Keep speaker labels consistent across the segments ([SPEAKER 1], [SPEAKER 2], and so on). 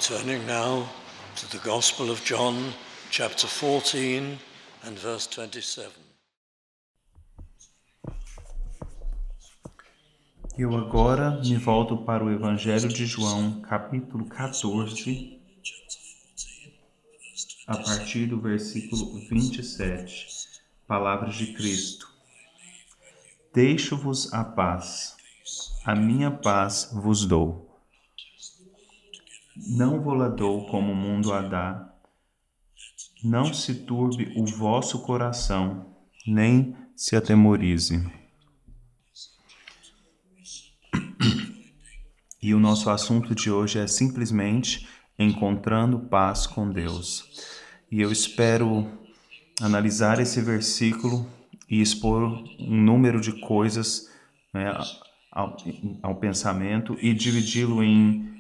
[SPEAKER 1] Turning now to the Gospel of John, chapter 14 and verse 27.
[SPEAKER 2] Eu agora me volto para o Evangelho de João, capítulo 14, a partir do versículo 27. Palavras de Cristo. Deixo-vos a paz, a minha paz vos dou. Não vou-la dou como o mundo a dá. Não se turbe o vosso coração, nem se atemorize. E o nosso assunto de hoje é simplesmente encontrando paz com Deus. E eu espero analisar esse versículo e expor um número de coisas, né, ao pensamento e dividi-lo em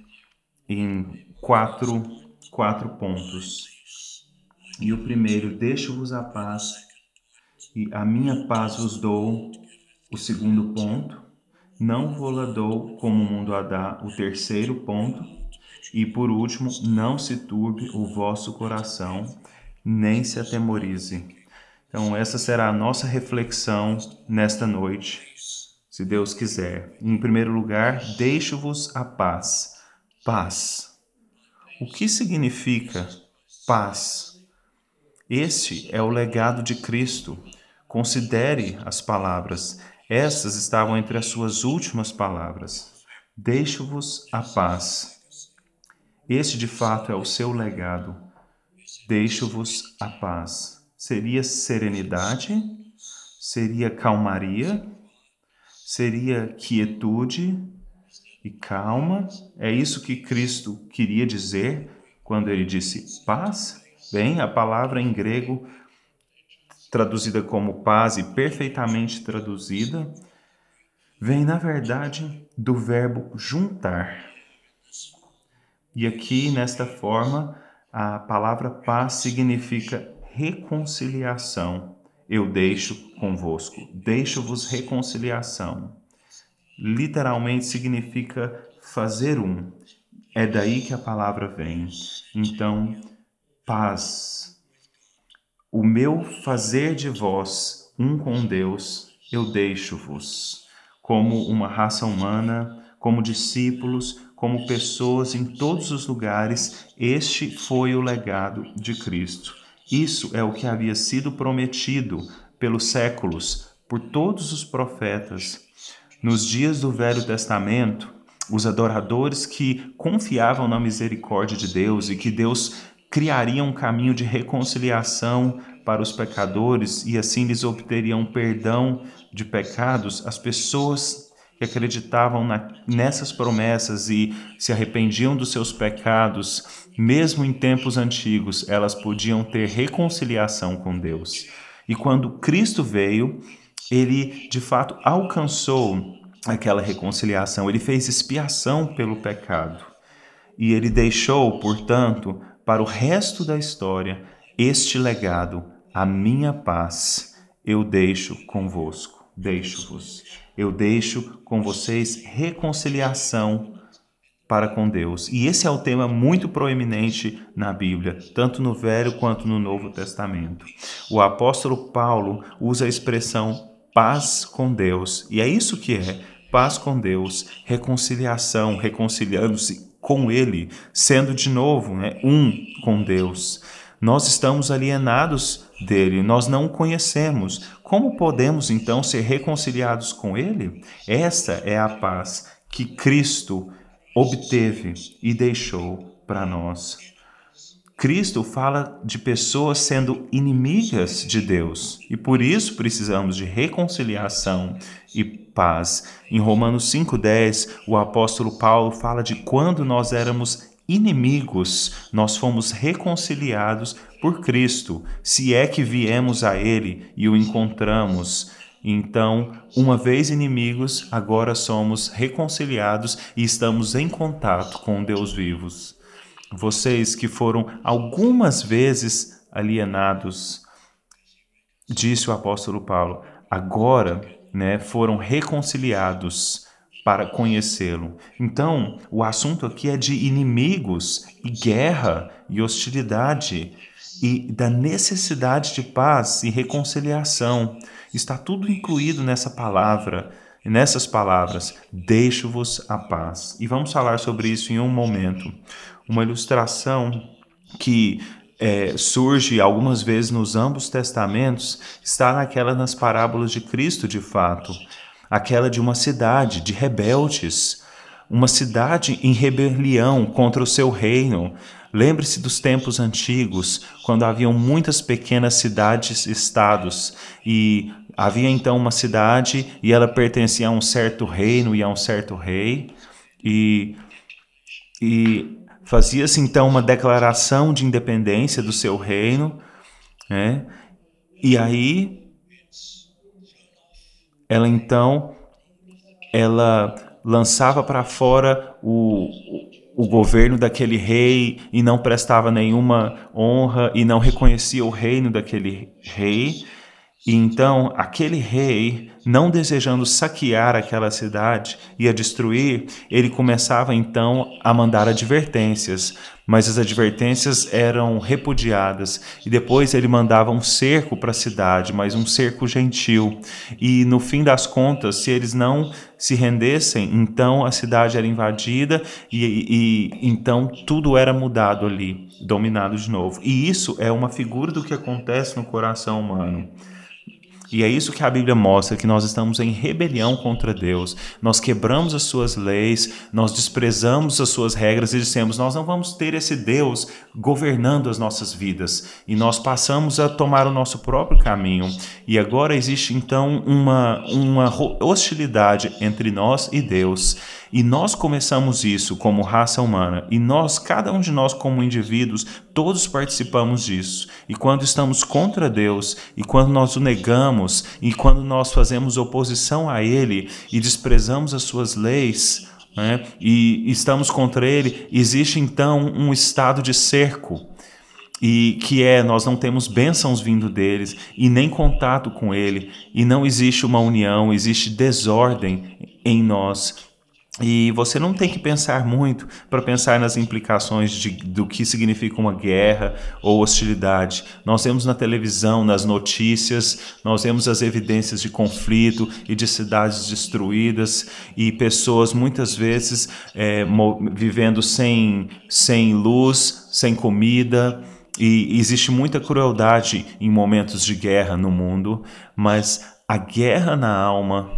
[SPEAKER 2] quatro pontos. E o primeiro, deixo-vos a paz e a minha paz vos dou. O segundo ponto, não vou-la dou como o mundo a dá. O terceiro ponto, e por último, não se turbe o vosso coração, nem se atemorize. Então, essa será a nossa reflexão nesta noite, se Deus quiser. Em primeiro lugar, deixo-vos a paz. Paz. O que significa paz? Este é o legado de Cristo. Considere as palavras. Essas estavam entre as suas últimas palavras. Deixo-vos a paz. Este, de fato, é o seu legado. Deixo-vos a paz. Seria serenidade? Seria calmaria? Seria quietude e calma? É isso que Cristo queria dizer quando ele disse paz? Bem, a palavra em grego, traduzida como paz e perfeitamente traduzida, vem, na verdade, do verbo juntar. E aqui, nesta forma, a palavra paz significa reconciliação. Eu deixo convosco, deixo-vos reconciliação. Literalmente significa fazer um. É daí que a palavra vem. Então, paz. O meu fazer de vós um com Deus, eu deixo-vos. Como uma raça humana, como discípulos, como pessoas em todos os lugares, este foi o legado de Cristo. Isso é o que havia sido prometido pelos séculos, por todos os profetas. Nos dias do Velho Testamento, os adoradores que confiavam na misericórdia de Deus e que Deus criaria um caminho de reconciliação para os pecadores e assim lhes obteriam perdão de pecados, as pessoas que acreditavam nessas promessas e se arrependiam dos seus pecados, mesmo em tempos antigos, elas podiam ter reconciliação com Deus. E quando Cristo veio, ele de fato alcançou aquela reconciliação, ele fez expiação pelo pecado. E ele deixou, portanto, para o resto da história, este legado: a minha paz eu deixo convosco, deixo-vos. Eu deixo com vocês reconciliação para com Deus. E esse é o tema muito proeminente na Bíblia, tanto no Velho quanto no Novo Testamento. O apóstolo Paulo usa a expressão paz com Deus, e é isso que é paz com Deus, reconciliação, reconciliando-se com Ele, sendo de novo, um com Deus. Nós estamos alienados dele, nós não o conhecemos. Como podemos então ser reconciliados com Ele? Esta é a paz que Cristo obteve e deixou para nós. Cristo fala de pessoas sendo inimigas de Deus e por isso precisamos de reconciliação e paz. Em Romanos 5,10, o apóstolo Paulo fala de quando nós éramos inimigos, nós fomos reconciliados por Cristo, se é que viemos a Ele e o encontramos. Então, uma vez inimigos, agora somos reconciliados e estamos em contato com Deus vivo. Vocês que foram algumas vezes alienados, disse o apóstolo Paulo, agora foram reconciliados para conhecê-lo. Então, o assunto aqui é de inimigos e guerra e hostilidade e da necessidade de paz e reconciliação. Está tudo incluído nessa palavra, nessas palavras, deixo-vos a paz. E vamos falar sobre isso em um momento. Uma ilustração que surge algumas vezes nos ambos testamentos está nas parábolas de Cristo, de fato. Aquela de uma cidade de rebeldes, uma cidade em rebelião contra o seu reino. Lembre-se dos tempos antigos, quando haviam muitas pequenas cidades-estados, e havia então uma cidade e ela pertencia a um certo reino e a um certo rei, e fazia-se então uma declaração de independência do seu reino, né? E aí ela lançava para fora o governo daquele rei e não prestava nenhuma honra e não reconhecia o reino daquele rei. E então aquele rei, não desejando saquear aquela cidade e a destruir, ele começava então a mandar advertências, mas as advertências eram repudiadas. E depois ele mandava um cerco para a cidade, mas um cerco gentil. E no fim das contas, se eles não se rendessem, então a cidade era invadida e então tudo era mudado ali, dominado de novo. E isso é uma figura do que acontece no coração humano. E é isso que a Bíblia mostra, que nós estamos em rebelião contra Deus. Nós quebramos as suas leis, nós desprezamos as suas regras e dissemos, nós não vamos ter esse Deus governando as nossas vidas. E nós passamos a tomar o nosso próprio caminho. E agora existe então uma hostilidade entre nós e Deus. E nós começamos isso como raça humana. E nós, cada um de nós como indivíduos, todos participamos disso. E quando estamos contra Deus, e quando nós o negamos, e quando nós fazemos oposição a Ele e desprezamos as suas leis, né, e estamos contra Ele, existe então um estado de cerco. E que nós não temos bênçãos vindo deles e nem contato com Ele. E não existe uma união, existe desordem em nós. E você não tem que pensar muito para pensar nas implicações do que significa uma guerra ou hostilidade. Nós vemos na televisão, nas notícias, nós vemos as evidências de conflito e de cidades destruídas e pessoas muitas vezes vivendo sem luz, sem comida. E existe muita crueldade em momentos de guerra no mundo, mas a guerra na alma...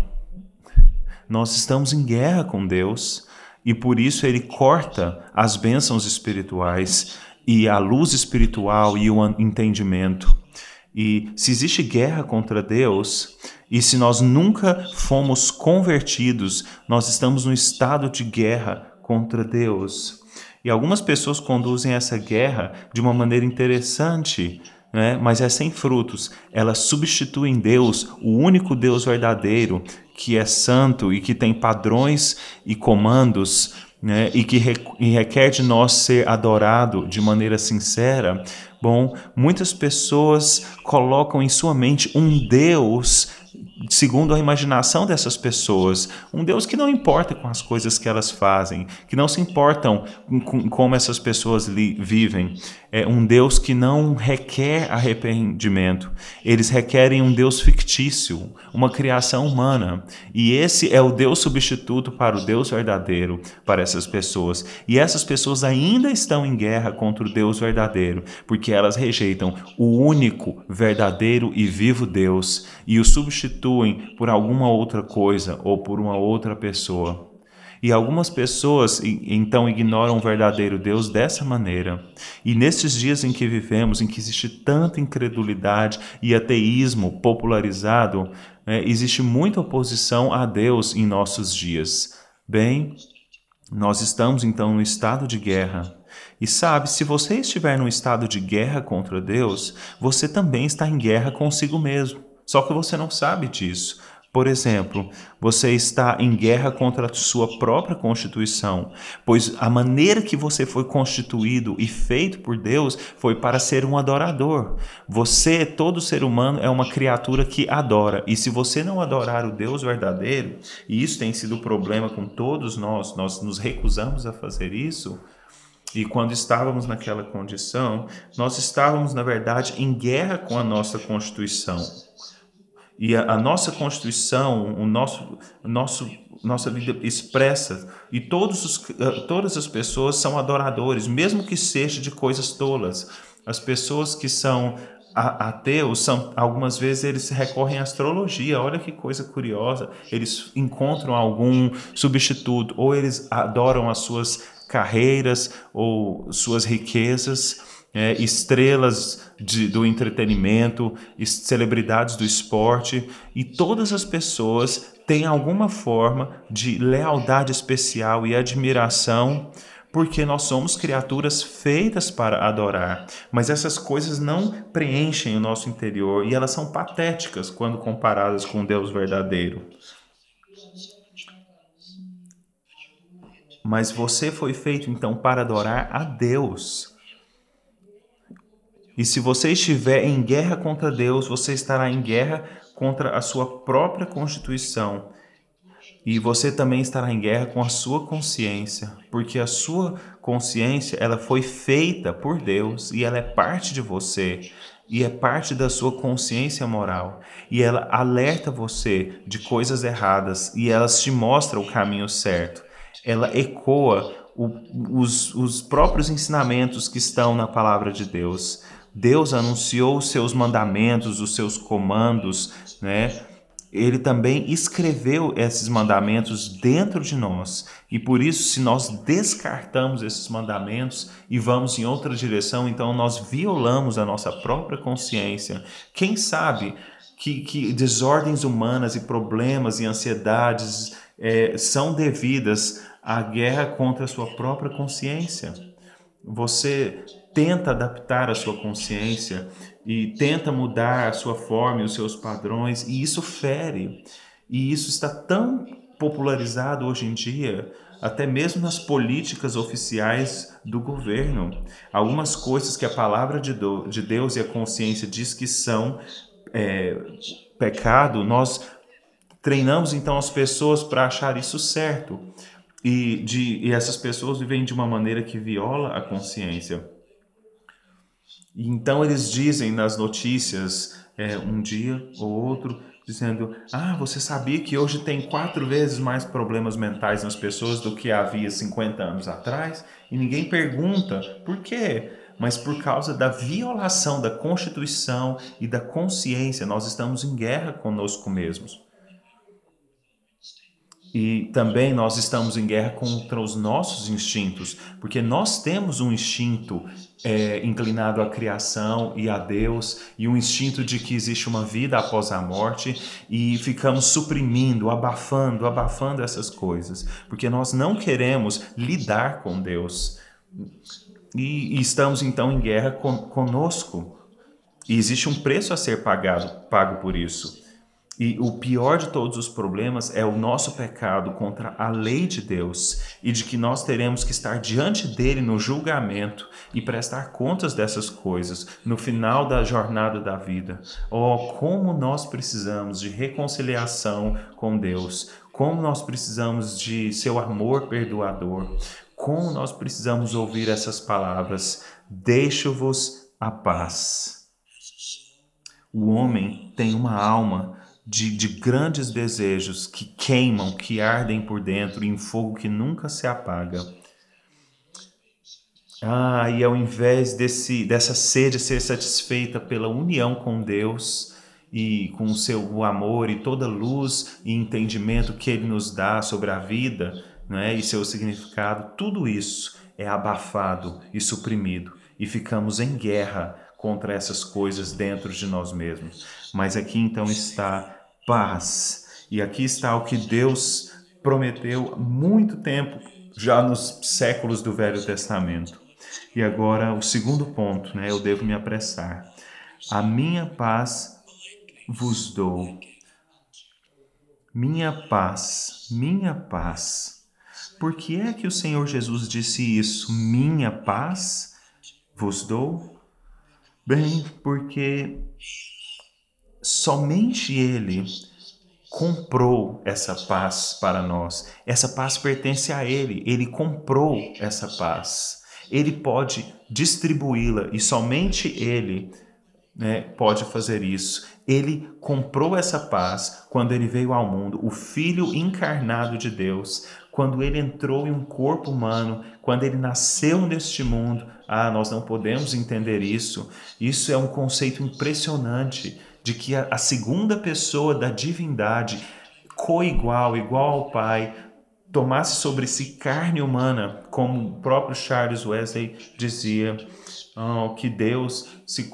[SPEAKER 2] Nós estamos em guerra com Deus e por isso Ele corta as bênçãos espirituais e a luz espiritual e o entendimento. E se existe guerra contra Deus e se nós nunca fomos convertidos, nós estamos no estado de guerra contra Deus. E algumas pessoas conduzem essa guerra de uma maneira interessante, né? Mas é sem frutos. Elas substituem Deus, o único Deus verdadeiro, que é santo e que tem padrões e comandos, né, e que requer de nós ser adorado de maneira sincera. Bom, muitas pessoas colocam em sua mente um Deus segundo a imaginação dessas pessoas, um Deus que não importa com as coisas que elas fazem, que não se importam com como essas pessoas vivem. É um Deus que não requer arrependimento. Eles requerem um Deus fictício, uma criação humana. E esse é o Deus substituto para o Deus verdadeiro para essas pessoas. E essas pessoas ainda estão em guerra contra o Deus verdadeiro, porque elas rejeitam o único, verdadeiro e vivo Deus e o substituem por alguma outra coisa ou por uma outra pessoa. E algumas pessoas então ignoram o verdadeiro Deus dessa maneira. E nesses dias em que vivemos, em que existe tanta incredulidade e ateísmo popularizado, existe muita oposição a Deus em nossos dias. Bem, nós estamos então no estado de guerra. E sabe, se você estiver num estado de guerra contra Deus, você também está em guerra consigo mesmo. Só que você não sabe disso. Por exemplo, você está em guerra contra a sua própria constituição, pois a maneira que você foi constituído e feito por Deus foi para ser um adorador. Você, todo ser humano, é uma criatura que adora. E se você não adorar o Deus verdadeiro, e isso tem sido o problema com todos nós nos recusamos a fazer isso. E quando estávamos naquela condição, nós estávamos, na verdade, em guerra com a nossa constituição. E a nossa Constituição, nossa vida expressa, e todas as pessoas são adoradores, mesmo que seja de coisas tolas. As pessoas que são ateus, algumas vezes eles recorrem à astrologia, olha que coisa curiosa, eles encontram algum substituto, ou eles adoram as suas carreiras ou suas riquezas, estrelas do entretenimento, celebridades do esporte, e todas as pessoas têm alguma forma de lealdade especial e admiração, porque nós somos criaturas feitas para adorar. Mas essas coisas não preenchem o nosso interior e elas são patéticas quando comparadas com o Deus verdadeiro. Mas você foi feito então para adorar a Deus. E se você estiver em guerra contra Deus, você estará em guerra contra a sua própria constituição. E você também estará em guerra com a sua consciência, porque a sua consciência, ela foi feita por Deus e ela é parte de você e é parte da sua consciência moral. E ela alerta você de coisas erradas e ela te mostra o caminho certo. Ela ecoa os próprios ensinamentos que estão na palavra de Deus. Deus anunciou os seus mandamentos, os seus comandos, né? Ele também escreveu esses mandamentos dentro de nós. E por isso, se nós descartamos esses mandamentos e vamos em outra direção, então nós violamos a nossa própria consciência. Quem sabe que desordens humanas e problemas e ansiedades são devidas à guerra contra a sua própria consciência? Você tenta adaptar a sua consciência e tenta mudar a sua forma e os seus padrões, e isso fere. E isso está tão popularizado hoje em dia, até mesmo nas políticas oficiais do governo. Algumas coisas que a palavra de Deus e a consciência diz que são pecado, nós treinamos então as pessoas para achar isso certo. E essas pessoas vivem de uma maneira que viola a consciência. E então eles dizem nas notícias, um dia ou outro, dizendo: você sabia que hoje tem 4 vezes mais problemas mentais nas pessoas do que havia 50 anos atrás? E ninguém pergunta por quê? Mas por causa da violação da Constituição e da consciência, nós estamos em guerra conosco mesmos. E também nós estamos em guerra contra os nossos instintos, porque nós temos um instinto inclinado à criação e a Deus, e um instinto de que existe uma vida após a morte, e ficamos suprimindo, abafando essas coisas, porque nós não queremos lidar com Deus. E estamos então em guerra conosco, e existe um preço a ser pago por isso. E o pior de todos os problemas é o nosso pecado contra a lei de Deus e de que nós teremos que estar diante dele no julgamento e prestar contas dessas coisas no final da jornada da vida. Oh, como nós precisamos de reconciliação com Deus, como nós precisamos de seu amor perdoador, como nós precisamos ouvir essas palavras: deixo-vos a paz. O homem tem uma alma de grandes desejos que queimam, que ardem por dentro em fogo que nunca se apaga. E ao invés dessa sede ser satisfeita pela união com Deus e com o seu amor e toda luz e entendimento que Ele nos dá sobre a vida, né, e seu significado, tudo isso é abafado e suprimido e ficamos em guerra contra essas coisas dentro de nós mesmos. Mas aqui então está paz. E aqui está o que Deus prometeu há muito tempo, já nos séculos do Velho Testamento. E agora o segundo ponto, né? Eu devo me apressar. A minha paz vos dou. minha paz, minha paz. Por que é que o Senhor Jesus disse isso? Minha paz vos dou? Bem, porque somente Ele comprou essa paz para nós. Essa paz pertence a Ele. Ele comprou essa paz. Ele pode distribuí-la e somente Ele, né, pode fazer isso. Ele comprou essa paz quando ele veio ao mundo, o Filho encarnado de Deus, quando ele entrou em um corpo humano, quando ele nasceu neste mundo. Nós não podemos entender isso. Isso é um conceito impressionante de que a segunda pessoa da divindade, coigual, igual ao Pai, tomasse sobre si carne humana, como o próprio Charles Wesley dizia, que Deus se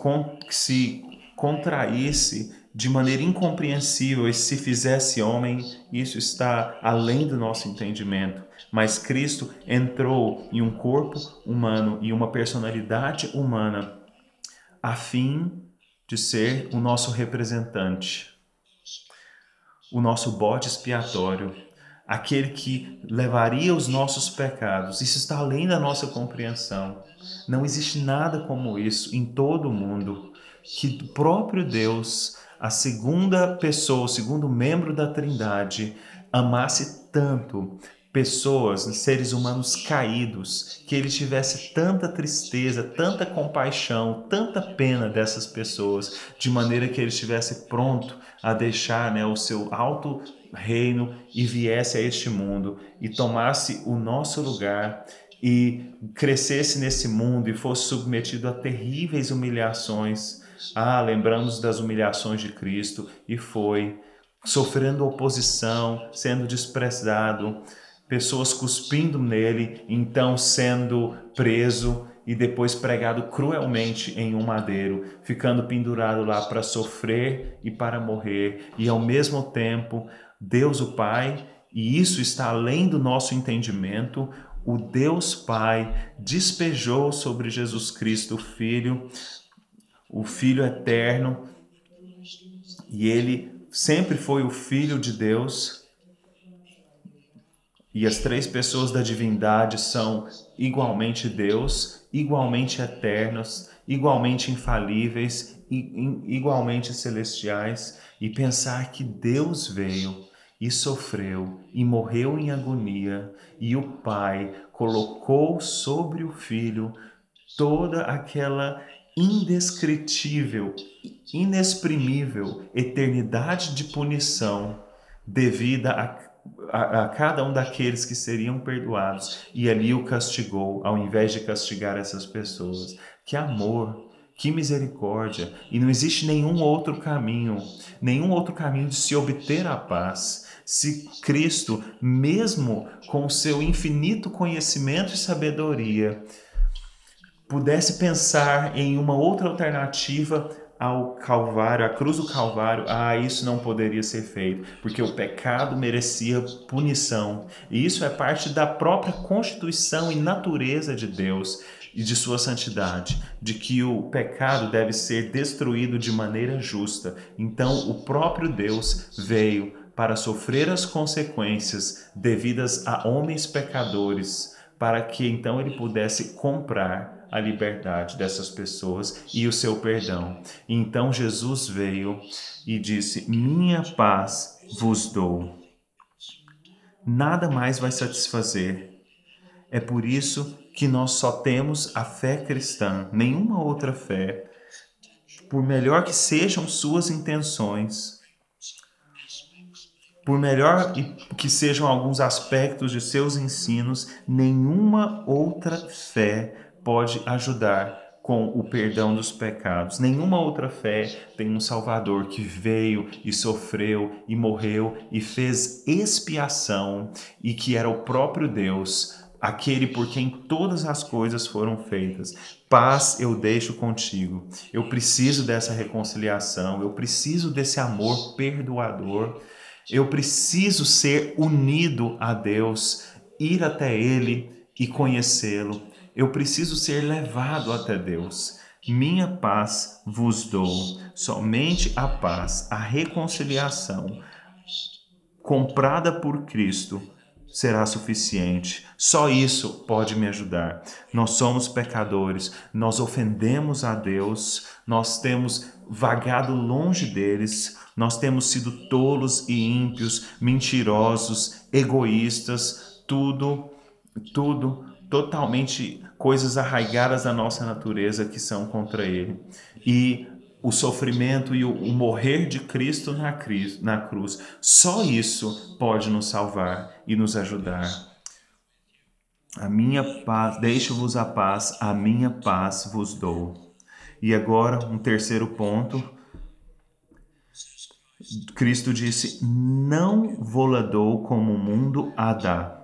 [SPEAKER 2] contraísse de maneira incompreensível e se fizesse homem. Isso está além do nosso entendimento. Mas Cristo entrou em um corpo humano e uma personalidade humana a fim de ser o nosso representante, o nosso bode expiatório, aquele que levaria os nossos pecados. Isso está além da nossa compreensão. Não existe nada como isso em todo o mundo, que o próprio Deus, a segunda pessoa, o segundo membro da Trindade, amasse tanto pessoas, seres humanos caídos, que ele tivesse tanta tristeza, tanta compaixão, tanta pena dessas pessoas, de maneira que ele estivesse pronto a deixar, né, o seu alto reino e viesse a este mundo e tomasse o nosso lugar e crescesse nesse mundo e fosse submetido a terríveis humilhações. Lembramos das humilhações de Cristo, e foi sofrendo oposição, sendo desprezado, pessoas cuspindo nele, então sendo preso e depois pregado cruelmente em um madeiro, ficando pendurado lá para sofrer e para morrer. E ao mesmo tempo, Deus o Pai, e isso está além do nosso entendimento, o Deus Pai despejou sobre Jesus Cristo, o Filho eterno, e ele sempre foi o Filho de Deus. E as três pessoas da divindade são igualmente Deus, igualmente eternos, igualmente infalíveis, igualmente celestiais. E pensar que Deus veio e sofreu e morreu em agonia, e o Pai colocou sobre o Filho toda aquela indescritível, inexprimível eternidade de punição devida a cada um daqueles que seriam perdoados, e ali o castigou, ao invés de castigar essas pessoas. Que amor, que misericórdia! E não existe nenhum outro caminho de se obter a paz. Se Cristo, mesmo com o seu infinito conhecimento e sabedoria, pudesse pensar em uma outra alternativa ao Calvário, à cruz do Calvário, isso não poderia ser feito, porque o pecado merecia punição. E isso é parte da própria constituição e natureza de Deus e de sua santidade, de que o pecado deve ser destruído de maneira justa. Então, o próprio Deus veio para sofrer as consequências devidas a homens pecadores, para que então ele pudesse comprar a liberdade dessas pessoas e o seu perdão. Então Jesus veio e disse: minha paz vos dou. Nada mais vai satisfazer. É por isso que nós só temos a fé cristã, nenhuma outra fé. Por melhor que sejam suas intenções, por melhor que sejam alguns aspectos de seus ensinos, nenhuma outra fé pode ajudar com o perdão dos pecados. Nenhuma outra fé tem um Salvador que veio e sofreu e morreu e fez expiação, e que era o próprio Deus, aquele por quem todas as coisas foram feitas. Paz eu deixo contigo. Eu preciso dessa reconciliação, eu preciso desse amor perdoador. Eu preciso ser unido a Deus, ir até Ele e conhecê-lo. Eu preciso ser levado até Deus. Minha paz vos dou, somente a paz, a reconciliação, comprada por Cristo, será suficiente. Só isso pode me ajudar. Nós somos pecadores, nós ofendemos a Deus, nós temos vagado longe deles, nós temos sido tolos e ímpios, mentirosos, egoístas, tudo totalmente coisas arraigadas da nossa natureza que são contra Ele. E o sofrimento e o morrer de Cristo na cruz, só isso pode nos salvar e nos ajudar. A minha paz, deixo-vos a paz, a minha paz vos dou. E agora, um terceiro ponto. Cristo disse, não vou-la dou como o mundo a dá.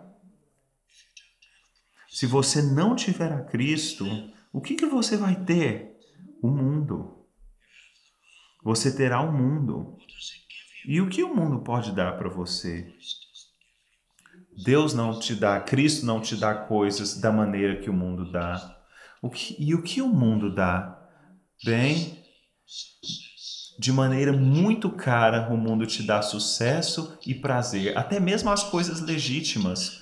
[SPEAKER 2] Se você não tiver a Cristo, o que você vai ter? O mundo. Você terá o mundo. E o que o mundo pode dar para você? Deus não te dá, Cristo não te dá coisas da maneira que o mundo dá. E o que o mundo dá? Bem, de maneira muito cara, o mundo te dá sucesso e prazer. Até mesmo as coisas legítimas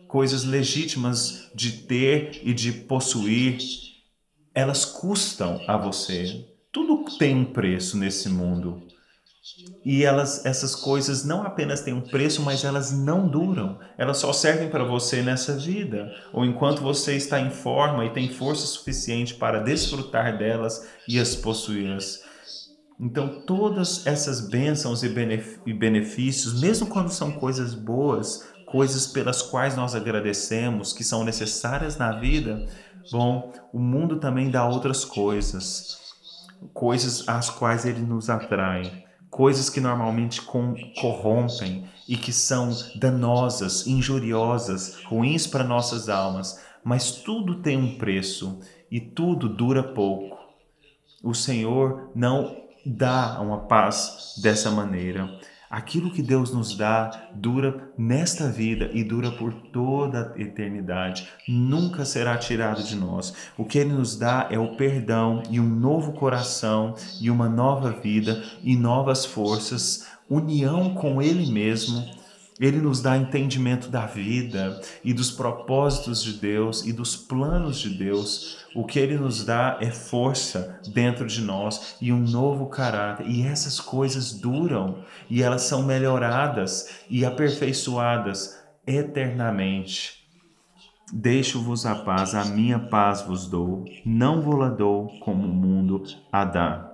[SPEAKER 2] de ter e de possuir, elas custam a você. Tudo tem um preço nesse mundo. E essas coisas não apenas têm um preço, mas elas não duram. Elas só servem para você nessa vida, ou enquanto você está em forma e tem força suficiente para desfrutar delas e as possuí-las. Então, todas essas bênçãos e benefícios, mesmo quando são coisas boas, coisas pelas quais nós agradecemos, que são necessárias na vida, bom, o mundo também dá outras coisas às quais ele nos atrai, coisas que normalmente corrompem e que são danosas, injuriosas, ruins para nossas almas, mas tudo tem um preço e tudo dura pouco. O Senhor não dá uma paz dessa maneira. Aquilo que Deus nos dá dura nesta vida e dura por toda a eternidade. Nunca será tirado de nós. O que Ele nos dá é o perdão e um novo coração e uma nova vida e novas forças, união com Ele mesmo. Ele nos dá entendimento da vida e dos propósitos de Deus e dos planos de Deus. O que Ele nos dá é força dentro de nós e um novo caráter. E essas coisas duram e elas são melhoradas e aperfeiçoadas eternamente. Deixo-vos a paz, a minha paz vos dou. Não vou-la dou como o mundo a dá.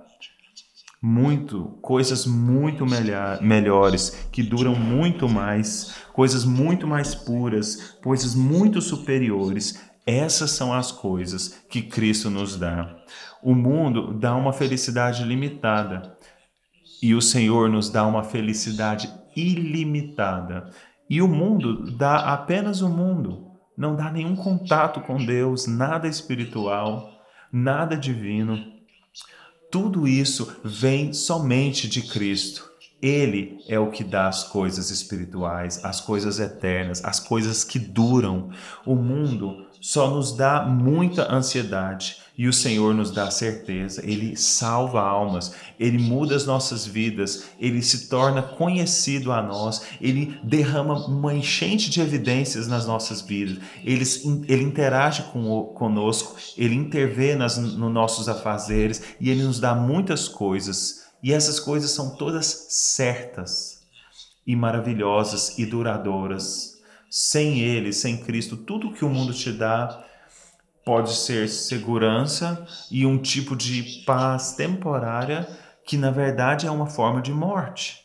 [SPEAKER 2] Coisas muito melhores, que duram muito mais, coisas muito mais puras, coisas muito superiores. Essas são as coisas que Cristo nos dá. O mundo dá uma felicidade limitada e o Senhor nos dá uma felicidade ilimitada. E o mundo dá apenas o mundo, não dá nenhum contato com Deus, nada espiritual, nada divino. Tudo isso vem somente de Cristo. Ele é o que dá as coisas espirituais, as coisas eternas, as coisas que duram. O mundo só nos dá muita ansiedade e o Senhor nos dá certeza. Ele salva almas, Ele muda as nossas vidas, Ele se torna conhecido a nós, Ele derrama uma enchente de evidências nas nossas vidas, Ele interage conosco, Ele intervém nos nossos afazeres e Ele nos dá muitas coisas. E essas coisas são todas certas e maravilhosas e duradouras. Sem Ele, sem Cristo, tudo que o mundo te dá pode ser segurança e um tipo de paz temporária que, na verdade, é uma forma de morte.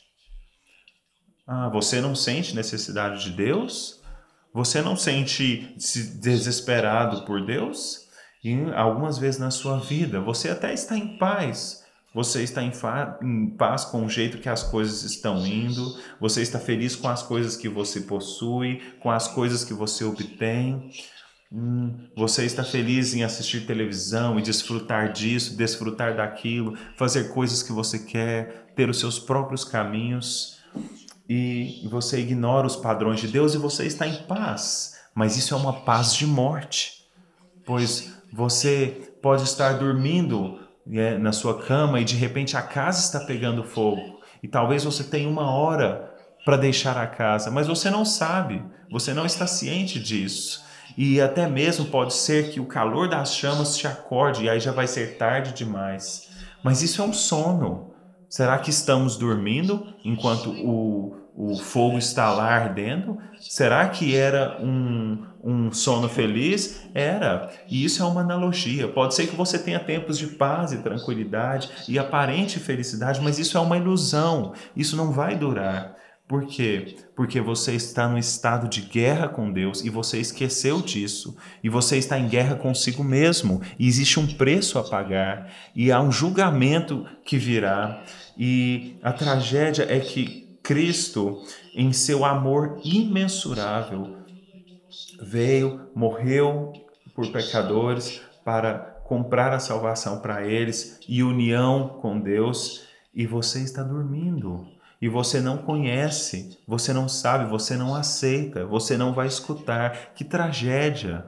[SPEAKER 2] Você não sente necessidade de Deus? Você não sente-se desesperado por Deus? E algumas vezes na sua vida, você até está em paz. Você está em paz com o jeito que as coisas estão indo. Você está feliz com as coisas que você possui, com as coisas que você obtém. Você está feliz em assistir televisão e desfrutar disso, desfrutar daquilo, fazer coisas que você quer, ter os seus próprios caminhos. E você ignora os padrões de Deus e você está em paz. Mas isso é uma paz de morte. Pois você pode estar dormindo na sua cama e de repente a casa está pegando fogo e talvez você tenha 1 hora para deixar a casa, mas você não sabe, você não está ciente disso. E até mesmo pode ser que o calor das chamas te acorde e aí já vai ser tarde demais. Mas isso é um sono. Será que estamos dormindo enquanto o fogo está lá ardendo? Será que era um sono feliz? Era. E isso é uma analogia. Pode ser que você tenha tempos de paz e tranquilidade e aparente felicidade, mas isso é uma ilusão. Isso não vai durar. Por quê? Porque você está num estado de guerra com Deus e você esqueceu disso. E você está em guerra consigo mesmo. E existe um preço a pagar. E há um julgamento que virá. E a tragédia é que Cristo, em seu amor imensurável, veio, morreu por pecadores para comprar a salvação para eles e união com Deus. E você está dormindo. E você não conhece, você não sabe, você não aceita, você não vai escutar. Que tragédia!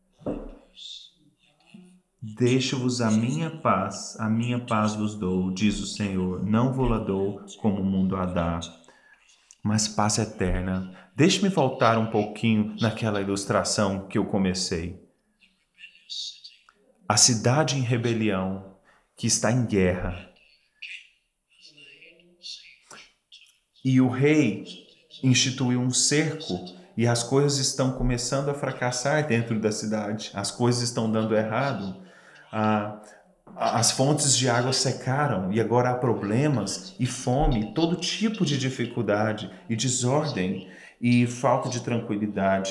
[SPEAKER 2] Deixo-vos a minha paz vos dou, diz o Senhor. Não vou-la dou como o mundo a dá, mas paz eterna. Deixe-me voltar um pouquinho naquela ilustração que eu comecei. A cidade em rebelião, que está em guerra. E o rei instituiu um cerco e as coisas estão começando a fracassar dentro da cidade. As coisas estão dando errado. As fontes de água secaram e agora há problemas e fome, todo tipo de dificuldade e desordem e falta de tranquilidade.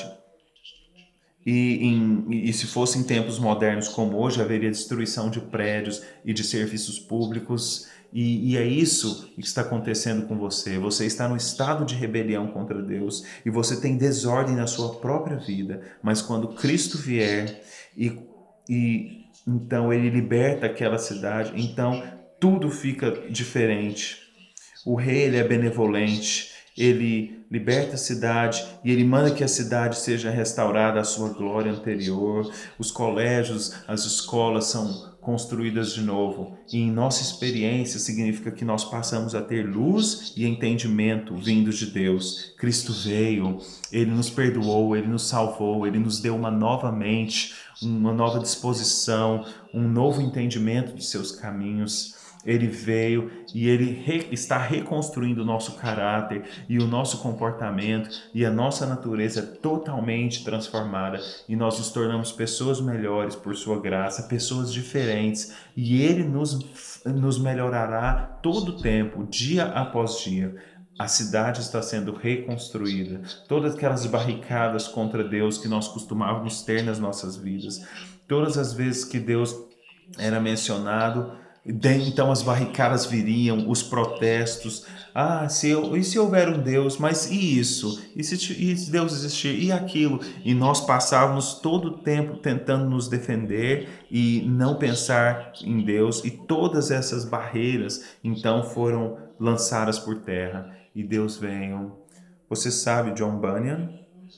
[SPEAKER 2] E se fosse em tempos modernos como hoje, haveria destruição de prédios e de serviços públicos. E é isso que está acontecendo com você. Você está no estado de rebelião contra Deus e você tem desordem na sua própria vida. Mas quando Cristo vier e então ele liberta aquela cidade, então tudo fica diferente. O rei ele é benevolente, ele liberta a cidade e ele manda que a cidade seja restaurada à sua glória anterior. Os colégios, as escolas são construídas de novo. E em nossa experiência significa que nós passamos a ter luz e entendimento vindos de Deus. Cristo veio, ele nos perdoou, ele nos salvou, ele nos deu uma nova mente, uma nova disposição, um novo entendimento de seus caminhos. Ele veio e ele está reconstruindo o nosso caráter e o nosso comportamento e a nossa natureza é totalmente transformada e nós nos tornamos pessoas melhores por sua graça, pessoas diferentes e ele nos melhorará todo o tempo, dia após dia. A cidade está sendo reconstruída. Todas aquelas barricadas contra Deus que nós costumávamos ter nas nossas vidas, todas as vezes que Deus era mencionado, então as barricadas viriam, os protestos. E se houver um Deus? Mas e isso? E se Deus existir? E aquilo? E nós passávamos todo o tempo tentando nos defender e não pensar em Deus. E todas essas barreiras, então, foram lançadas por terra. E Deus veio. Você sabe John Bunyan?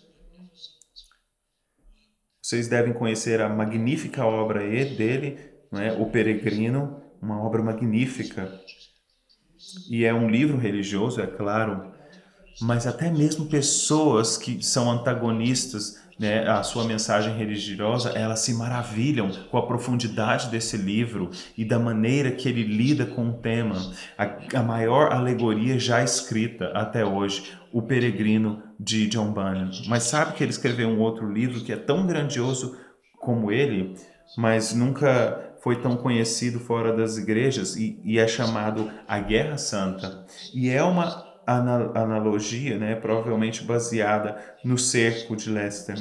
[SPEAKER 2] Vocês devem conhecer a magnífica obra dele, não é? O Peregrino, uma obra magnífica. E é um livro religioso, é claro, mas até mesmo pessoas que são antagonistas, né, à sua mensagem religiosa, elas se maravilham com a profundidade desse livro e da maneira que ele lida com o tema. A maior alegoria já escrita até hoje, O Peregrino, de John Bunyan. Mas sabe que ele escreveu um outro livro que é tão grandioso como ele, mas nunca foi tão conhecido fora das igrejas e é chamado A Guerra Santa. E é uma analogia, né, provavelmente baseada no cerco de Leicester.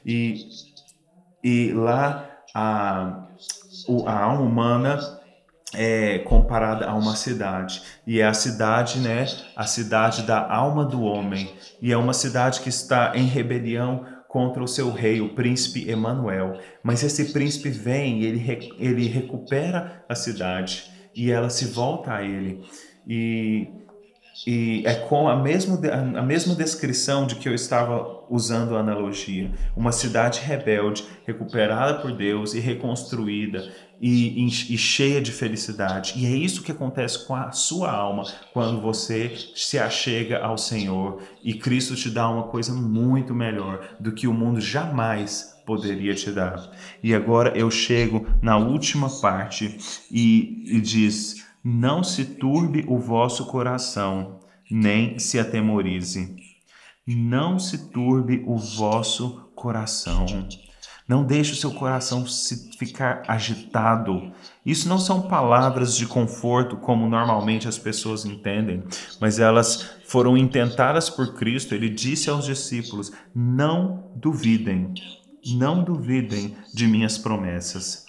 [SPEAKER 2] E lá a alma humana é comparada a uma cidade. E é a cidade, né, a cidade da alma do homem. E é uma cidade que está em rebelião contra o seu rei, o príncipe Emanuel. Mas esse príncipe vem e ele recupera a cidade e ela se volta a ele. E é com a mesma descrição de que eu estava usando a analogia. Uma cidade rebelde, recuperada por Deus e reconstruída e cheia de felicidade. E é isso que acontece com a sua alma quando você se achega ao Senhor e Cristo te dá uma coisa muito melhor do que o mundo jamais poderia te dar. E agora eu chego na última parte e diz: não se turbe o vosso coração, nem se atemorize. Não se turbe o vosso coração. Não deixe o seu coração ficar agitado. Isso não são palavras de conforto como normalmente as pessoas entendem, mas elas foram intentadas por Cristo. Ele disse aos discípulos: não duvidem, não duvidem de minhas promessas.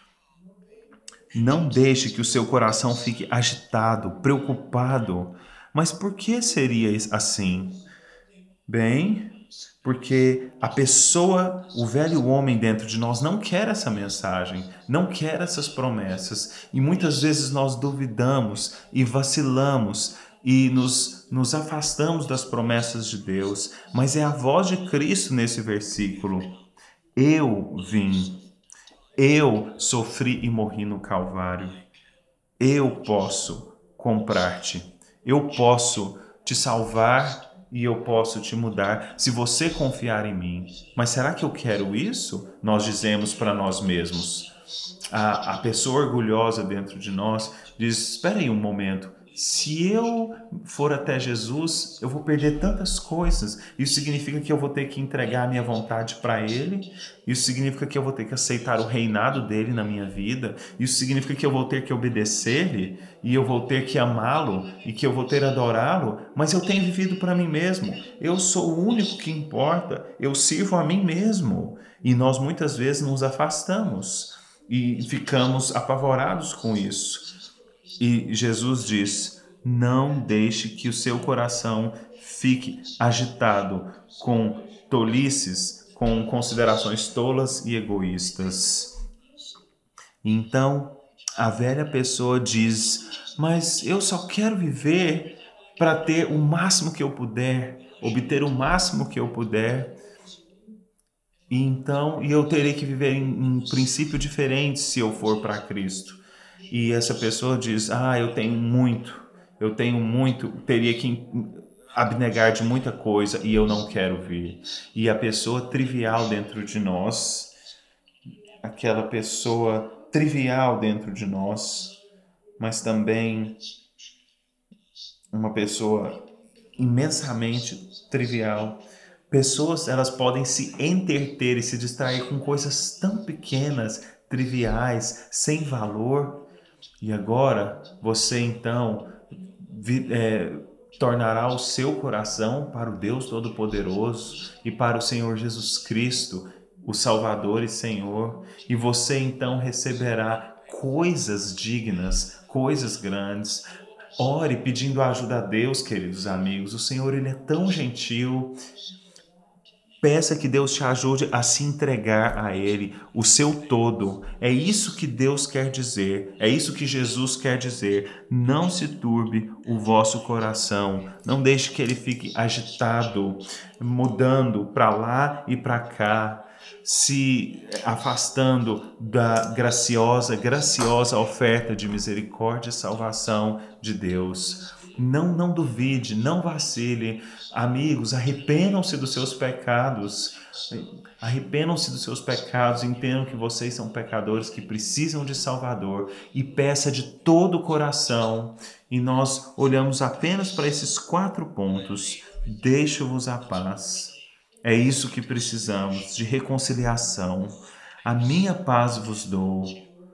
[SPEAKER 2] Não deixe que o seu coração fique agitado, preocupado. Mas por que seria assim? Bem, porque a pessoa, o velho homem dentro de nós não quer essa mensagem, não quer essas promessas. E muitas vezes nós duvidamos e vacilamos e nos afastamos das promessas de Deus. Mas é a voz de Cristo nesse versículo. Eu vim. Eu sofri e morri no Calvário. Eu posso comprar-te. Eu posso te salvar e eu posso te mudar se você confiar em mim. Mas será que eu quero isso? Nós dizemos para nós mesmos. A pessoa orgulhosa dentro de nós diz: espera aí um momento. Se eu for até Jesus, eu vou perder tantas coisas. Isso significa que eu vou ter que entregar a minha vontade para Ele. Isso significa que eu vou ter que aceitar o reinado dele na minha vida. Isso significa que eu vou ter que obedecer-lhe e eu vou ter que amá-lo e que eu vou ter que adorá-lo. Mas eu tenho vivido para mim mesmo. Eu sou o único que importa. Eu sirvo a mim mesmo. E nós muitas vezes nos afastamos e ficamos apavorados com isso. E Jesus diz: não deixe que o seu coração fique agitado com tolices, com considerações tolas e egoístas. Então, a velha pessoa diz: mas eu só quero viver para ter o máximo que eu puder, obter o máximo que eu puder. E eu terei que viver em princípio diferente se eu for para Cristo. E essa pessoa diz: eu tenho muito, teria que abnegar de muita coisa e eu não quero vir. E a pessoa trivial dentro de nós, aquela pessoa trivial dentro de nós, mas também uma pessoa imensamente trivial. Pessoas, elas podem se entreter e se distrair com coisas tão pequenas, triviais, sem valor. E agora, você então tornará o seu coração para o Deus Todo-Poderoso e para o Senhor Jesus Cristo, o Salvador e Senhor. E você então receberá coisas dignas, coisas grandes. Ore pedindo a ajuda a Deus, queridos amigos. O Senhor, Ele é tão gentil. Peça que Deus te ajude a se entregar a Ele, o seu todo. É isso que Deus quer dizer, é isso que Jesus quer dizer. Não se turbe o vosso coração, não deixe que ele fique agitado, mudando para lá e para cá, se afastando da graciosa oferta de misericórdia e salvação de Deus. Não duvide, não vacile. Amigos, arrependam-se dos seus pecados. Arrependam-se dos seus pecados, entendam que vocês são pecadores que precisam de Salvador e peça de todo o coração. E nós olhamos apenas para esses 4 pontos. Deixo-vos a paz. É isso que precisamos, de reconciliação. A minha paz vos dou.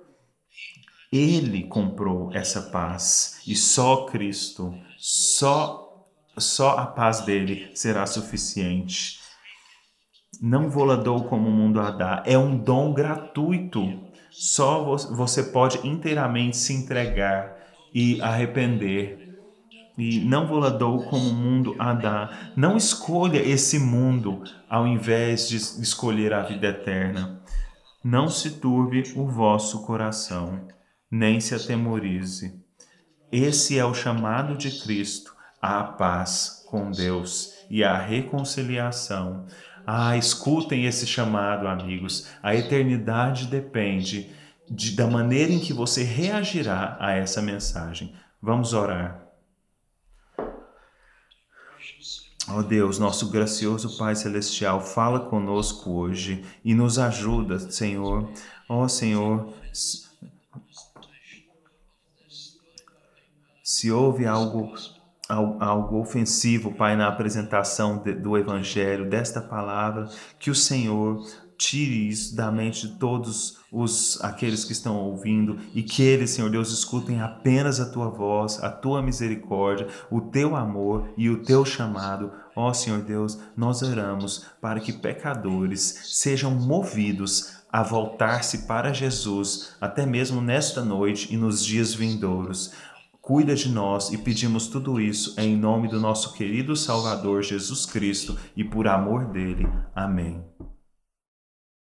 [SPEAKER 2] Ele comprou essa paz e só Cristo, só a paz dele será suficiente. Não vou-la dou como o mundo a dá. É um dom gratuito. Só você pode inteiramente se entregar e arrepender. E não vou-la dou como o mundo a dá. Não escolha esse mundo ao invés de escolher a vida eterna. Não se turbe o vosso coração, nem se atemorize. Esse é o chamado de Cristo à paz com Deus e à reconciliação. Escutem esse chamado, amigos. A eternidade depende da maneira em que você reagirá a essa mensagem. Vamos orar. Ó Deus, nosso gracioso Pai Celestial, fala conosco hoje e nos ajuda, Senhor. Ó Senhor, se houve algo ofensivo, Pai, na apresentação do Evangelho, desta palavra, que o Senhor tire isso da mente de todos aqueles que estão ouvindo e que eles, Senhor Deus, escutem apenas a Tua voz, a Tua misericórdia, o Teu amor e o Teu chamado. Ó Senhor Deus, nós oramos para que pecadores sejam movidos a voltar-se para Jesus, até mesmo nesta noite e nos dias vindouros. Cuida de nós e pedimos tudo isso em nome do nosso querido Salvador Jesus Cristo e por amor dele. Amém.